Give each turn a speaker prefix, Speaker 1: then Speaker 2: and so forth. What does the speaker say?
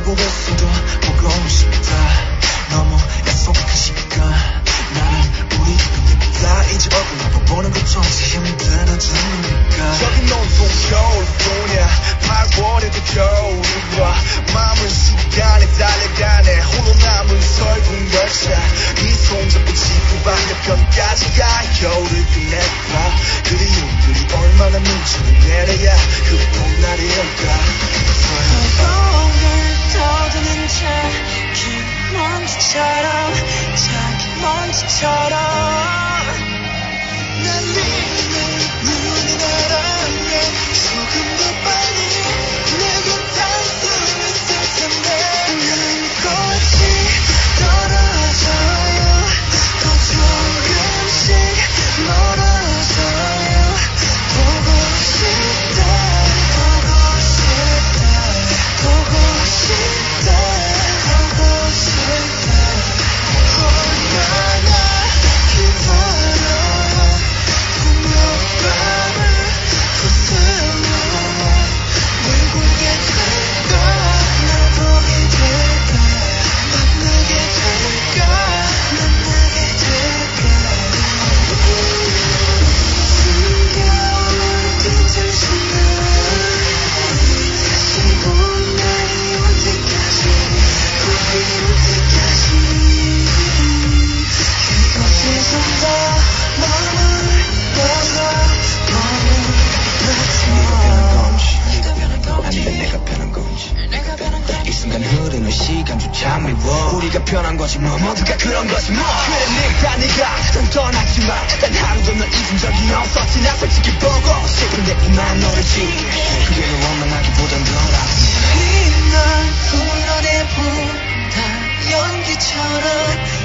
Speaker 1: 알고 있어도 보고 싶다. 너무 약속한 시간 나는 우리 꿈입니다. 이제 얼굴 보는 것조차 힘들어지니까
Speaker 2: 저기 온통 겨울뿐이야 8월에도 겨울이와 마음은 시간에 달려가네 홀로 남은 설국 열차 이 손잡고 지구 반대편까지 가 겨울을 끝내봐 그리움들이 얼마나 눈치를 내려야 그 봄날이 올까
Speaker 3: 거울을 떠드는 자기 먼지처럼 자기 먼지처럼 난 눈이 내려오면 조금 더 빨리 내게 닿을 수 있을 텐데 눈꽃이 떨어져요 또 조금씩 멀어져요 보고 싶다 보고 싶다 보고 싶다 보고 싶다 얼마나 기다려요 분명밤을 거슬러 외국에 될까 날 보게 될까 만나게 될까 만나게 될까 숨겨온 듯한 시간 다시 본 날이 올 때까지 우리 올 때까지 이곳에서 더 머물러서
Speaker 1: 네가 변한 건지 아니면 내가 변한 건지 이 순간 흐르는 시간조차 미워 우리가 변한 거지 뭐 모두가 그런 거지 뭐 그래 네가 난 떠났지만 단 하루도 널 잊은 적이 없었지 나 솔직히 보고 싶은데 이만 너를 지우게 그게 널 원망하기보단 덜 아프지
Speaker 3: 널 불러내보다 연기처럼